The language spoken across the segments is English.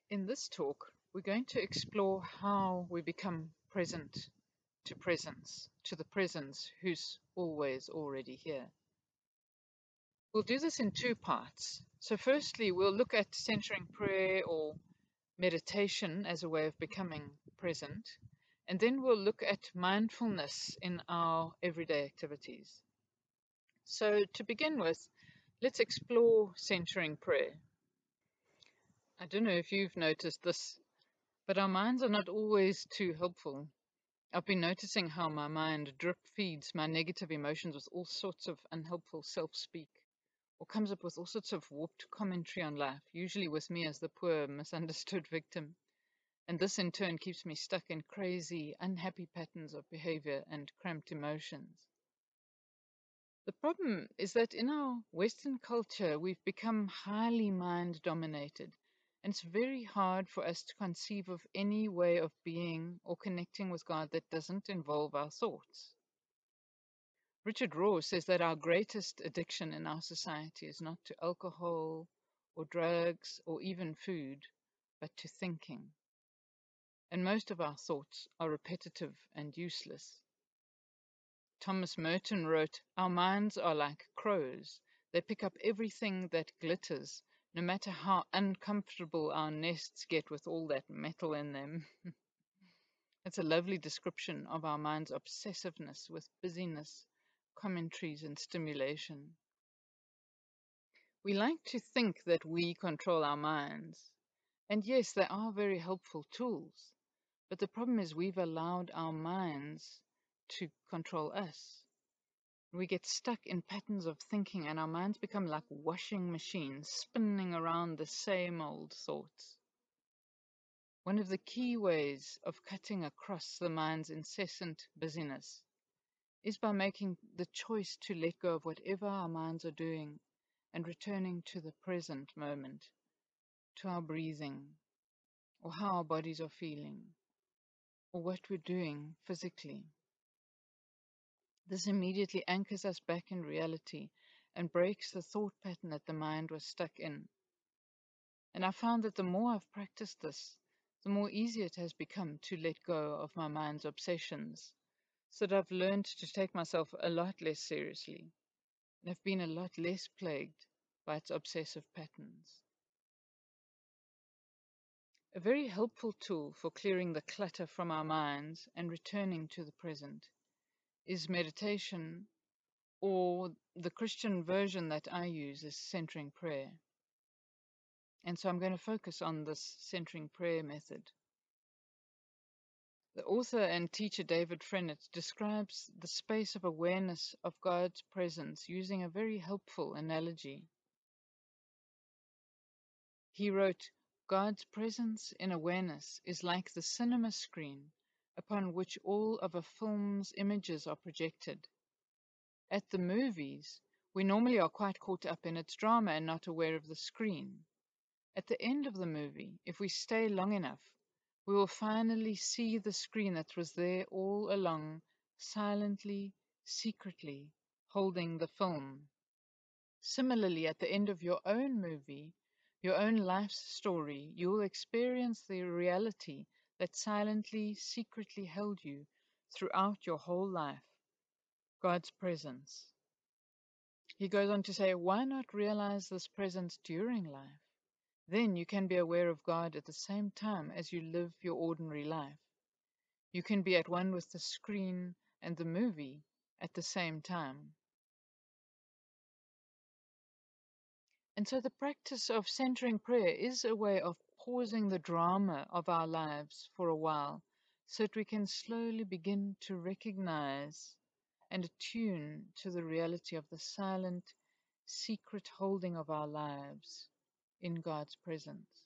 In this talk, we're going to explore how we become present to presence, to the presence who's always already here. We'll do this in two parts. So, firstly, we'll look at centering prayer or meditation as a way of becoming present, and then we'll look at mindfulness in our everyday activities. So, to begin with, let's explore centering prayer. I don't know if you've noticed this, but our minds are not always too helpful. I've been noticing how my mind drip feeds my negative emotions with all sorts of unhelpful self speak, or comes up with all sorts of warped commentary on life, usually with me as the poor, misunderstood victim. And this in turn keeps me stuck in crazy, unhappy patterns of behavior and cramped emotions. The problem is that in our Western culture, we've become highly mind dominated, and it's very hard for us to conceive of any way of being or connecting with God that doesn't involve our thoughts. Richard Rohr says that our greatest addiction in our society is not to alcohol or drugs or even food, but to thinking. And most of our thoughts are repetitive and useless. Thomas Merton wrote, "Our minds are like crows. They pick up everything that glitters, no matter how uncomfortable our nests get with all that metal in them." It's a lovely description of our mind's obsessiveness with busyness, commentaries, and stimulation. We like to think that we control our minds. And yes, they are very helpful tools. But the problem is we've allowed our minds to control us. We get stuck in patterns of thinking, and our minds become like washing machines, spinning around the same old thoughts. One of the key ways of cutting across the mind's incessant busyness is by making the choice to let go of whatever our minds are doing and returning to the present moment, to our breathing, or how our bodies are feeling, or what we're doing physically. This immediately anchors us back in reality and breaks the thought pattern that the mind was stuck in. And I found that the more I've practiced this, the more easy it has become to let go of my mind's obsessions, so that I've learned to take myself a lot less seriously and have been a lot less plagued by its obsessive patterns. A very helpful tool for clearing the clutter from our minds and returning to the present is meditation, or the Christian version that I use is centering prayer. And so I'm going to focus on this centering prayer method. The author and teacher David Frennett describes the space of awareness of God's presence using a very helpful analogy. He wrote, "God's presence in awareness is like the cinema screen upon which all of a film's images are projected. At the movies, we normally are quite caught up in its drama and not aware of the screen. At the end of the movie, if we stay long enough, we will finally see the screen that was there all along, silently, secretly, holding the film. Similarly, at the end of your own movie, your own life's story, you will experience the reality that silently, secretly held you throughout your whole life, God's presence." He goes on to say, why not realize this presence during life? Then you can be aware of God at the same time as you live your ordinary life. You can be at one with the screen and the movie at the same time. And so the practice of centering prayer is a way of pausing the drama of our lives for a while so that we can slowly begin to recognize and attune to the reality of the silent, secret holding of our lives in God's presence.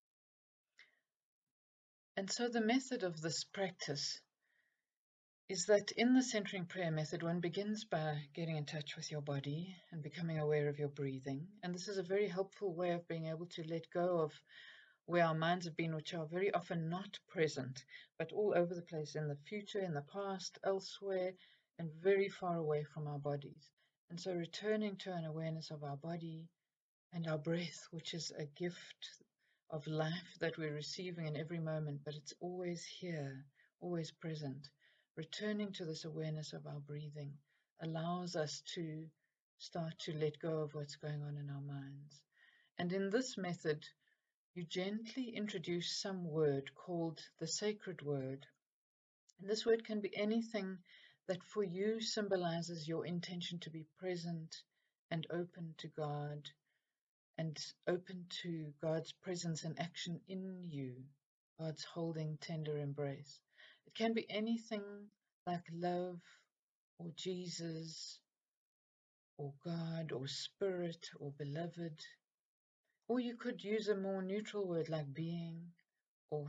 And so the method of this practice is that in the centering prayer method, one begins by getting in touch with your body and becoming aware of your breathing. And this is a very helpful way of being able to let go of where our minds have been, which are very often not present, but all over the place in the future, in the past, elsewhere, and very far away from our bodies. And so returning to an awareness of our body and our breath, which is a gift of life that we're receiving in every moment, but it's always here, always present. Returning to this awareness of our breathing allows us to start to let go of what's going on in our minds. And in this method, you gently introduce some word called the sacred word. And this word can be anything that for you symbolizes your intention to be present and open to God and open to God's presence and action in you, God's holding, tender embrace. It can be anything like love or Jesus or God or spirit or beloved. Or you could use a more neutral word like being or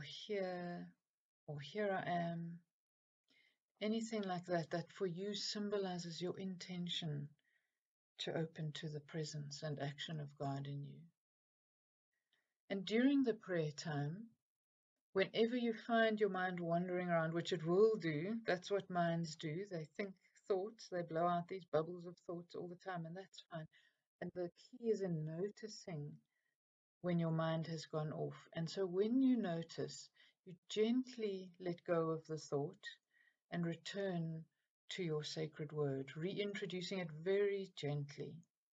here I am. Anything like that, that for you symbolizes your intention to open to the presence and action of God in you. And during the prayer time, whenever you find your mind wandering around, which it will do, that's what minds do. They think thoughts, they blow out these bubbles of thoughts all the time, and that's fine. And the key is in noticing when your mind has gone off. And so when you notice, you gently let go of the thought and return to your sacred word, reintroducing it very gently.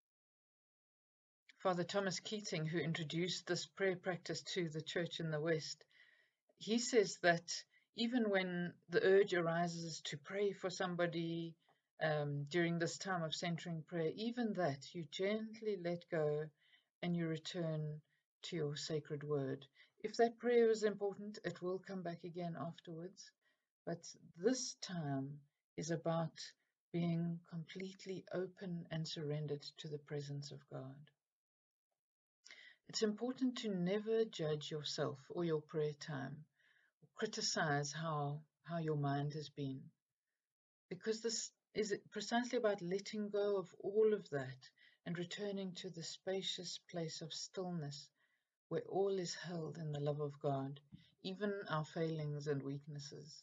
Father Thomas Keating, who introduced this prayer practice to the church in the West, he says that even when the urge arises to pray for somebody during this time of centering prayer, even that you gently let go and you return to your sacred word. If that prayer is important, it will come back again afterwards. But this time is about being completely open and surrendered to the presence of God. It's important to never judge yourself or your prayer time, or criticize how your mind has been, because this is precisely about letting go of all of that and returning to the spacious place of stillness where all is held in the love of God, even our failings and weaknesses.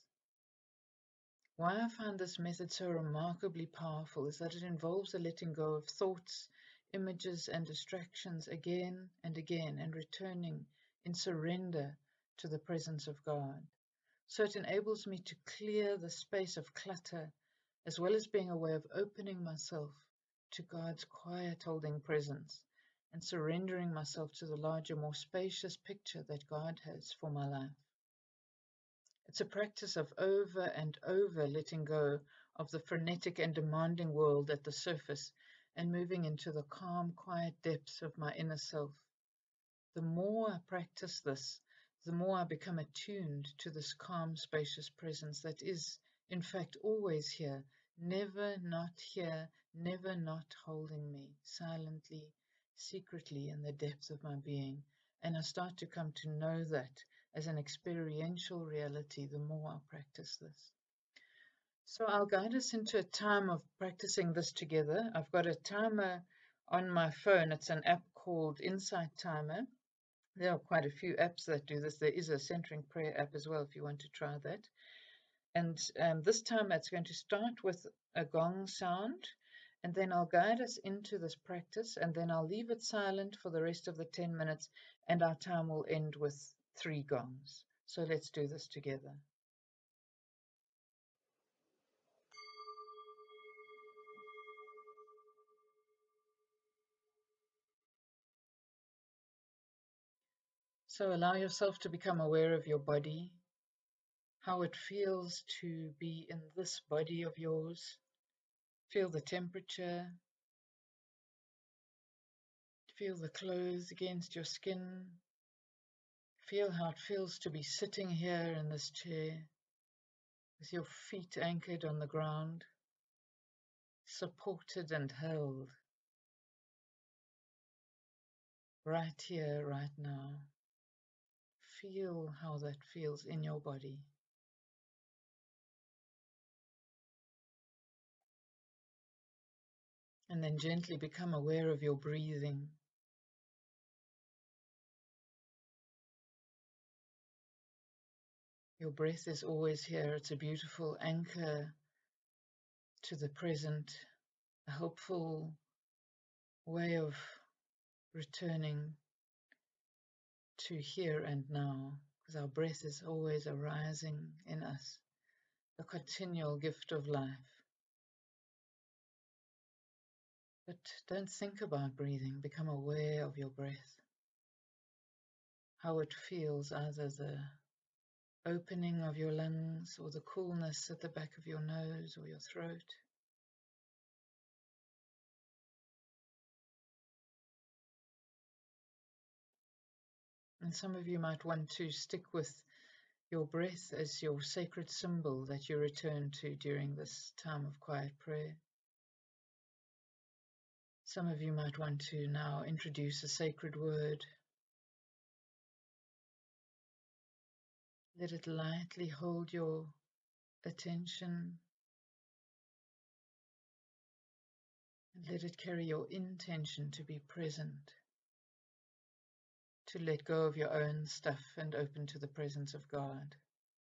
Why I find this method so remarkably powerful is that it involves a letting go of thoughts, images, and distractions again and again, and returning in surrender to the presence of God. So it enables me to clear the space of clutter, as well as being a way of opening myself to God's quiet holding presence and surrendering myself to the larger, more spacious picture that God has for my life. It's a practice of over and over letting go of the frenetic and demanding world at the surface and moving into the calm, quiet depths of my inner self. The more I practice this, the more I become attuned to this calm, spacious presence that is, in fact, always here, never not here, never not holding me, silently, secretly in the depths of my being. And I start to come to know that as an experiential reality the more I practice this. So I'll guide us into a time of practicing this together. I've got a timer on my phone. It's an app called Insight Timer. There are quite a few apps that do this. There is a centering prayer app as well if you want to try that. And this time it's going to start with a gong sound, and then I'll guide us into this practice, and then I'll leave it silent for the rest of the 10 minutes, and our time will end with 3 gongs. So let's do this together. So allow yourself to become aware of your body, how it feels to be in this body of yours. Feel the temperature, feel the clothes against your skin. Feel how it feels to be sitting here in this chair with your feet anchored on the ground, supported and held right here, right now. Feel how that feels in your body. And then gently become aware of your breathing. Your breath is always here. It's a beautiful anchor to the present, a helpful way of returning to here and now, because our breath is always arising in us, the continual gift of life. But don't think about breathing, become aware of your breath, how it feels, either the opening of your lungs or the coolness at the back of your nose or your throat. And some of you might want to stick with your breath as your sacred symbol that you return to during this time of quiet prayer. Some of you might want to now introduce a sacred word. Let it lightly hold your attention and let it carry your intention to be present, to let go of your own stuff and open to the presence of God.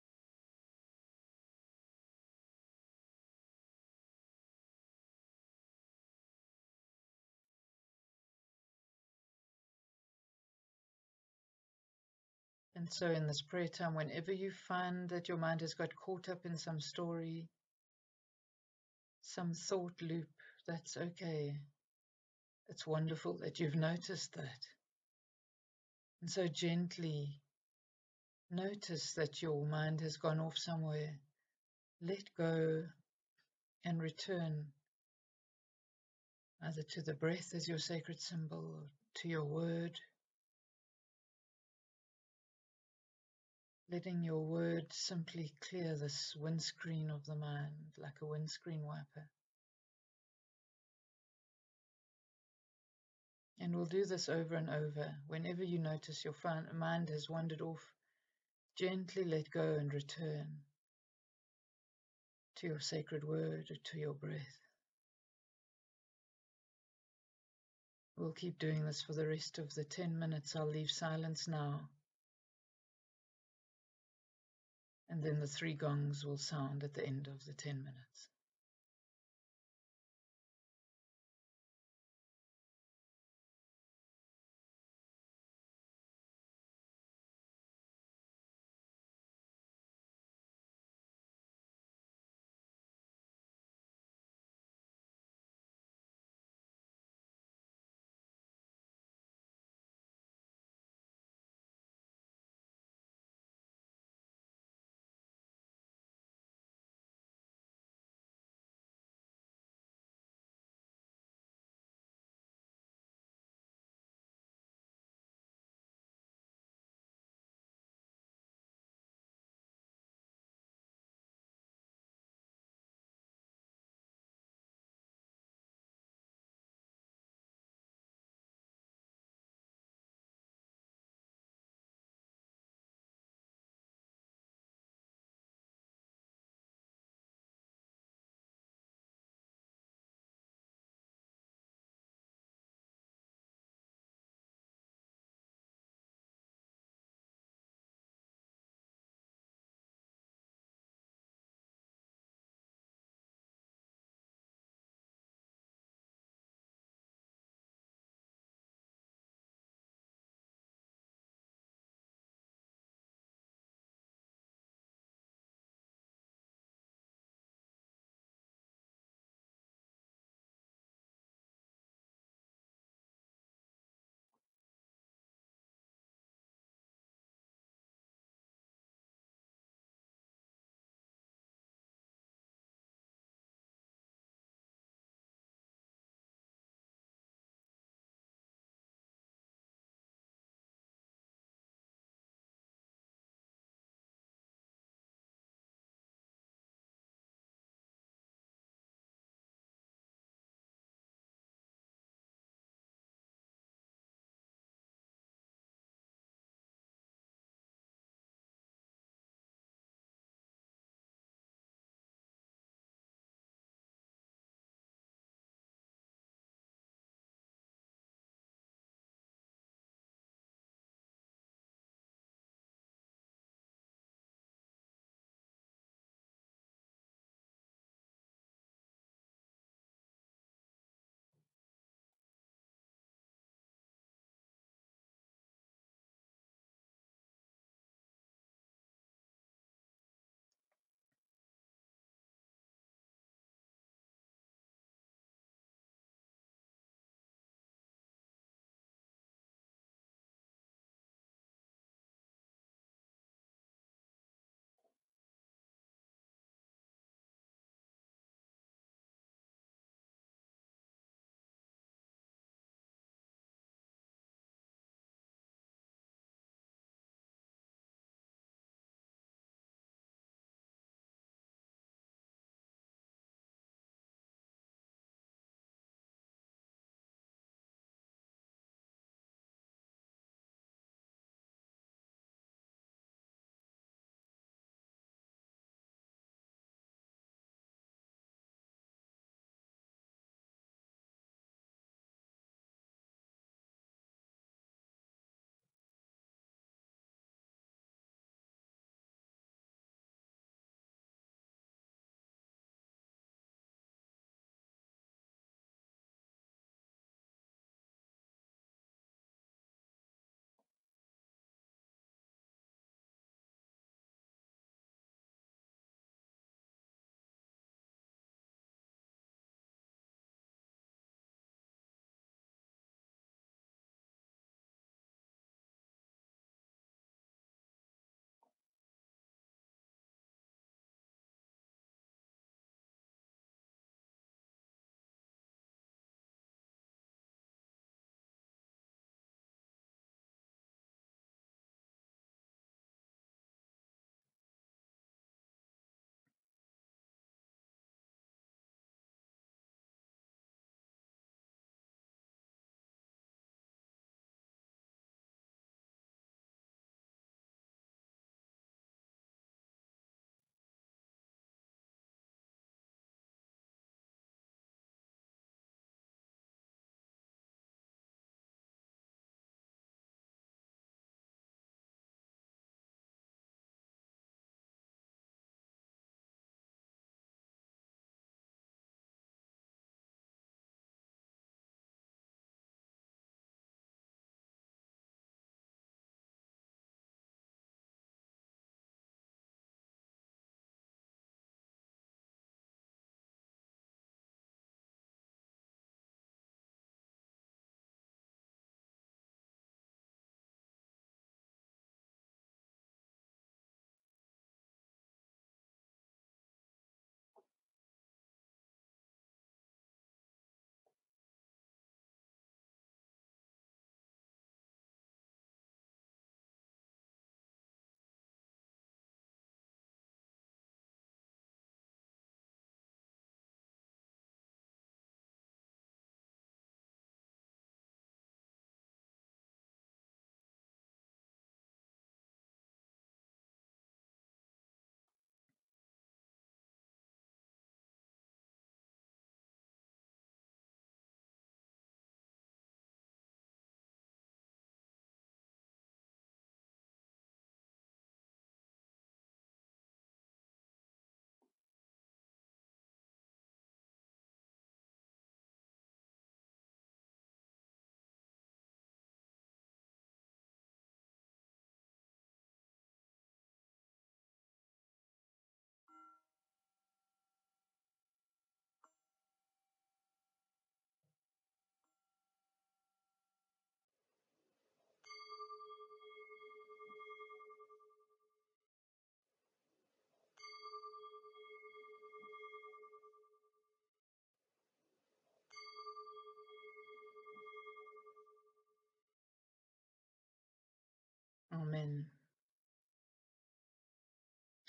And so in this prayer time, whenever you find that your mind has got caught up in some story, some thought loop, that's okay. It's wonderful that you've noticed that. And so gently notice that your mind has gone off somewhere. Let go and return either to the breath as your sacred symbol or to your word, letting your word simply clear this windscreen of the mind like a windscreen wiper. And we'll do this over and over. Whenever you notice your mind has wandered off, gently let go and return to your sacred word or to your breath. We'll keep doing this for the rest of the 10 minutes. I'll leave silence now. And then the 3 gongs will sound at the end of the 10 minutes.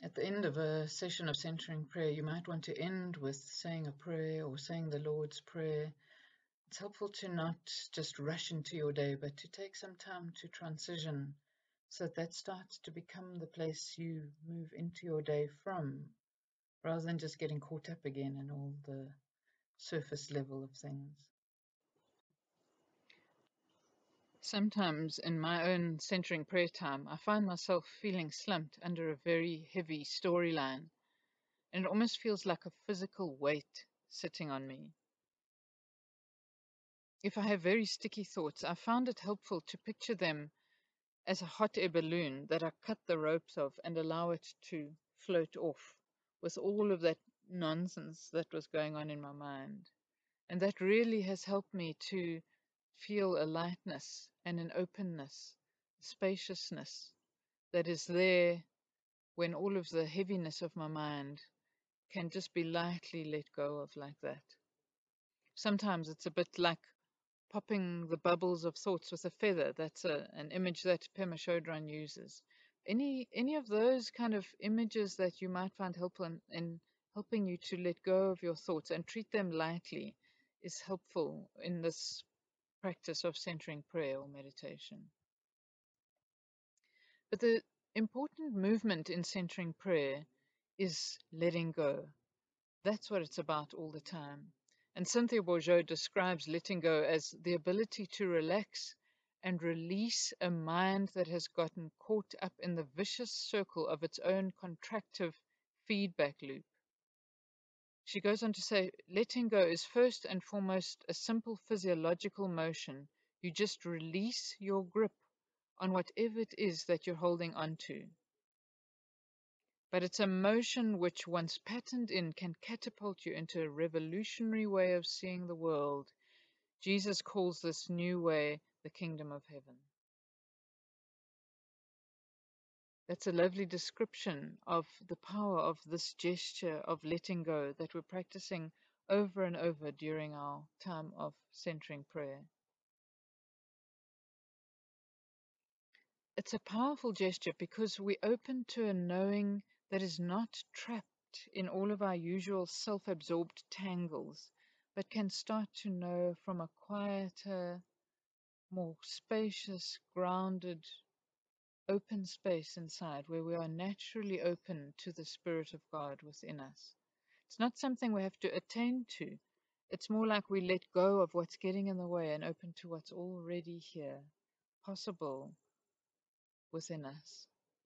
At the end of a session of centering prayer, you might want to end with saying a prayer or saying the Lord's Prayer. It's helpful to not just rush into your day, but to take some time to transition so that starts to become the place you move into your day from, rather than just getting caught up again in all the surface level of things. Sometimes in my own centering prayer time, I find myself feeling slumped under a very heavy storyline, and it almost feels like a physical weight sitting on me. If I have very sticky thoughts, I found it helpful to picture them as a hot air balloon that I cut the ropes of and allow it to float off with all of that nonsense that was going on in my mind. And that really has helped me to feel a lightness and an openness, spaciousness that is there when all of the heaviness of my mind can just be lightly let go of like that. Sometimes it's a bit like popping the bubbles of thoughts with a feather. That's an image that Pema Chodron uses. Any of those kind of images that you might find helpful in helping you to let go of your thoughts and treat them lightly is helpful in this practice of centering prayer or meditation. But the important movement in centering prayer is letting go. That's what it's about all the time. And Cynthia Bourgeault describes letting go as the ability to relax and release a mind that has gotten caught up in the vicious circle of its own contractive feedback loop. She goes on to say, letting go is first and foremost a simple physiological motion. You just release your grip on whatever it is that you're holding on to. But it's a motion which, once patterned in, can catapult you into a revolutionary way of seeing the world. Jesus calls this new way the kingdom of heaven. That's a lovely description of the power of this gesture of letting go that we're practicing over and over during our time of centering prayer. It's a powerful gesture because we open to a knowing that is not trapped in all of our usual self-absorbed tangles, but can start to know from a quieter, more spacious, grounded, open space inside where we are naturally open to the Spirit of God within us. It's not something we have to attain to. It's more like we let go of what's getting in the way and open to what's already here, possible within us.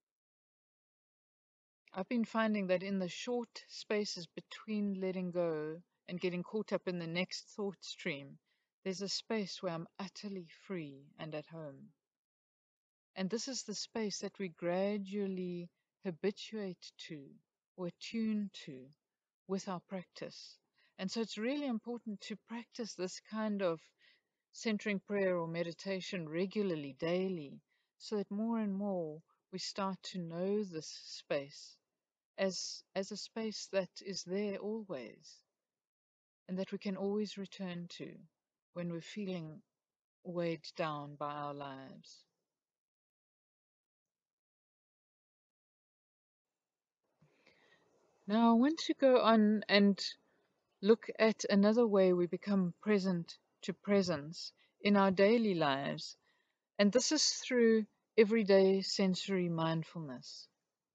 I've been finding that in the short spaces between letting go and getting caught up in the next thought stream, there's a space where I'm utterly free and at home. And this is the space that we gradually habituate to or attune to with our practice. And so it's really important to practice this kind of centering prayer or meditation regularly, daily, so that more and more we start to know this space as a space that is there always and that we can always return to when we're feeling weighed down by our lives. Now, I want to go on and look at another way we become present to presence in our daily lives, and this is through everyday sensory mindfulness.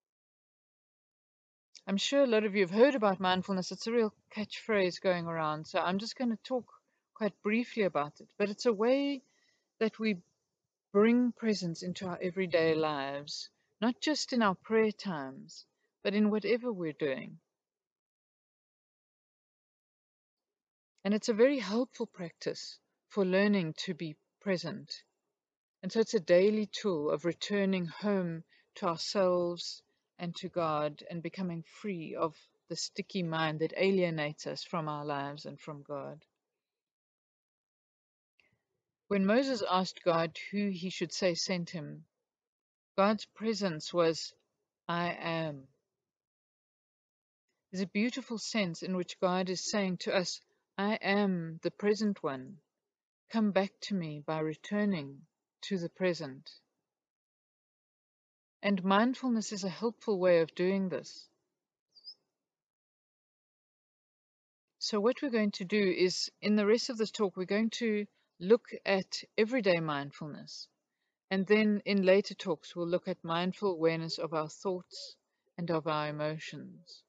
I'm sure a lot of you have heard about mindfulness. It's a real catchphrase going around, so I'm just going to talk quite briefly about it. But it's a way that we bring presence into our everyday lives, not just in our prayer times, but in whatever we're doing. And it's a very helpful practice for learning to be present. And so it's a daily tool of returning home to ourselves and to God and becoming free of the sticky mind that alienates us from our lives and from God. When Moses asked God who he should say sent him, God's presence was, I am. There's a beautiful sense in which God is saying to us, I am the present one. Come back to me by returning to the present. And mindfulness is a helpful way of doing this. So what we're going to do is, in the rest of this talk, we're going to look at everyday mindfulness. And then in later talks, we'll look at mindful awareness of our thoughts and of our emotions.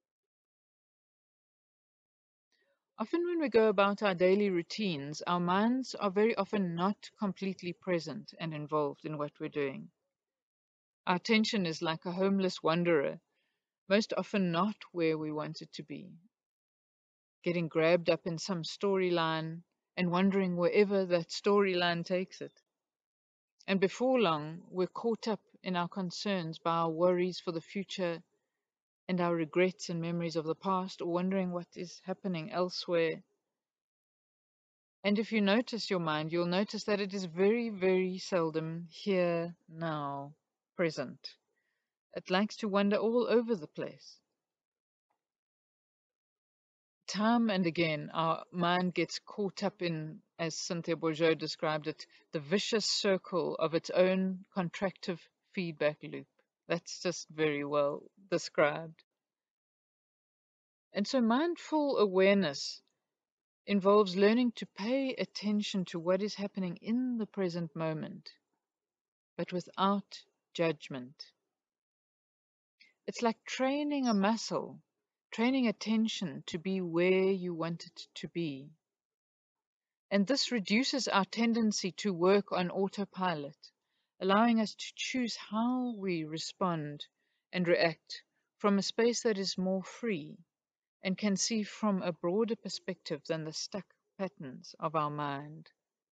Often when we go about our daily routines, our minds are very often not completely present and involved in what we're doing. Our attention is like a homeless wanderer, most often not where we want it to be, getting grabbed up in some storyline and wandering wherever that storyline takes it. And before long, we're caught up in our concerns by our worries for the future and our regrets and memories of the past, or wondering what is happening elsewhere. And if you notice your mind, you'll notice that it is very, very seldom here, now, present. It likes to wander all over the place. Time and again, our mind gets caught up in, as Cynthia Bourgeois described it, the vicious circle of its own contractive feedback loop. That's just very well described. And so mindful awareness involves learning to pay attention to what is happening in the present moment, but without judgment. It's like training a muscle, training attention to be where you want it to be. And this reduces our tendency to work on autopilot, allowing us to choose how we respond and react from a space that is more free and can see from a broader perspective than the stuck patterns of our mind.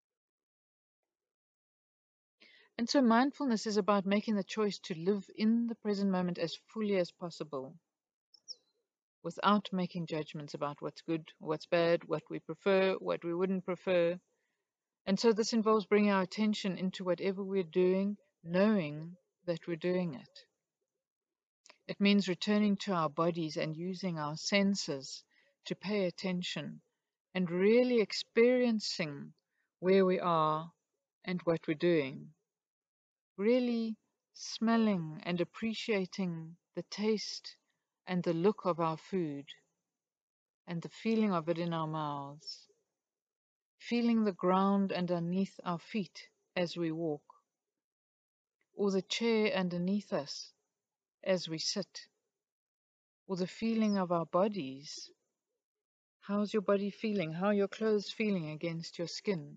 And so mindfulness is about making the choice to live in the present moment as fully as possible, without making judgments about what's good, what's bad, what we prefer, what we wouldn't prefer. And so this involves bringing our attention into whatever we're doing, knowing that we're doing it. It means returning to our bodies and using our senses to pay attention and really experiencing where we are and what we're doing. Really smelling and appreciating the taste and the look of our food and the feeling of it in our mouths. Feeling the ground underneath our feet as we walk, or the chair underneath us as we sit, or the feeling of our bodies. How's your body feeling? How are your clothes feeling against your skin?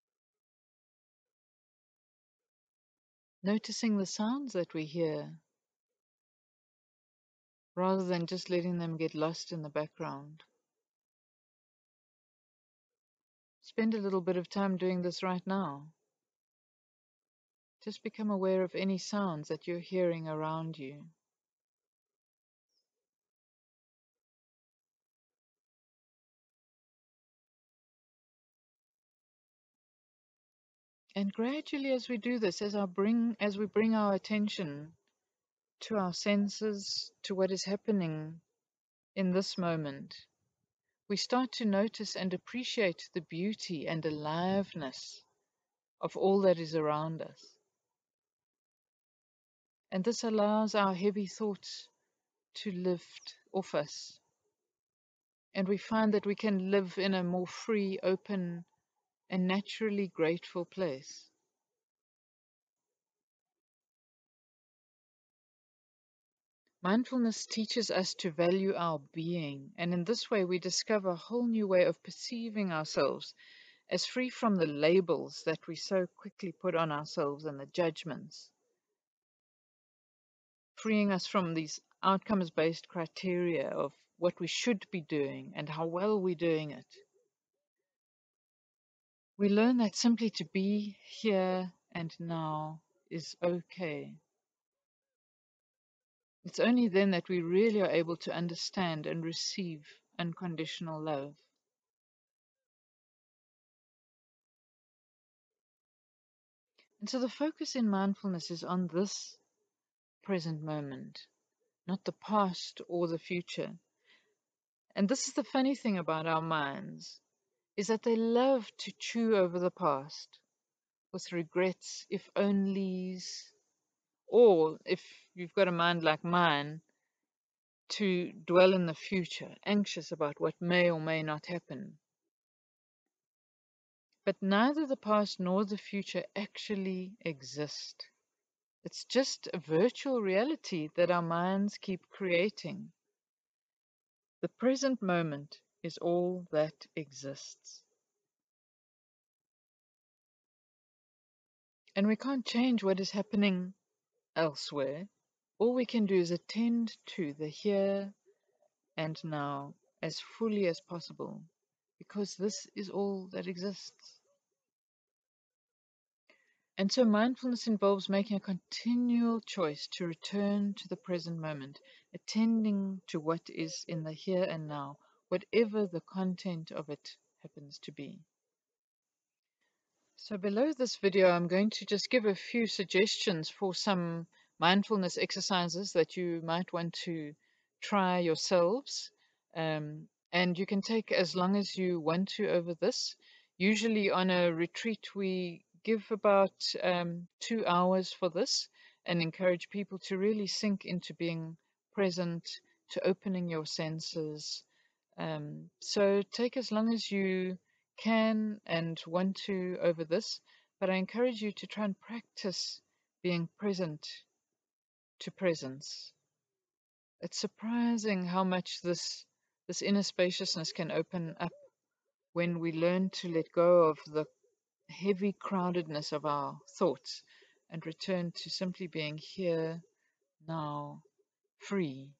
Noticing the sounds that we hear, rather than just letting them get lost in the background. Spend a little bit of time doing this right now. Just become aware of any sounds that you're hearing around you. And gradually as we do this, as we bring our attention to our senses, to what is happening in this moment, we start to notice and appreciate the beauty and aliveness of all that is around us. And this allows our heavy thoughts to lift off us. And we find that we can live in a more free, open, and naturally grateful place. Mindfulness teaches us to value our being, and in this way we discover a whole new way of perceiving ourselves as free from the labels that we so quickly put on ourselves and the judgments, freeing us from these outcomes-based criteria of what we should be doing and how well we're doing it. We learn that simply to be here and now is okay. It's only then that we really are able to understand and receive unconditional love. And so the focus in mindfulness is on this present moment, not the past or the future. And this is the funny thing about our minds, is that they love to chew over the past with regrets, if onlys, Or if you've got a mind like mine, to dwell in the future, anxious about what may or may not happen. But neither the past nor the future actually exist. It's just a virtual reality that our minds keep creating. The present moment is all that exists. And we can't change what is happening elsewhere. All we can do is attend to the here and now as fully as possible, because this is all that exists. And so mindfulness involves making a continual choice to return to the present moment, attending to what is in the here and now, whatever the content of it happens to be. So below this video, I'm going to just give a few suggestions for some mindfulness exercises that you might want to try yourselves. And you can take as long as you want to over this. Usually on a retreat, we give about 2 hours for this and encourage people to really sink into being present, to opening your senses. So take as long as you can and want to over this, but I encourage you to try and practice being present to presence. It's surprising how much this inner spaciousness can open up when we learn to let go of the heavy crowdedness of our thoughts and return to simply being here, now, free.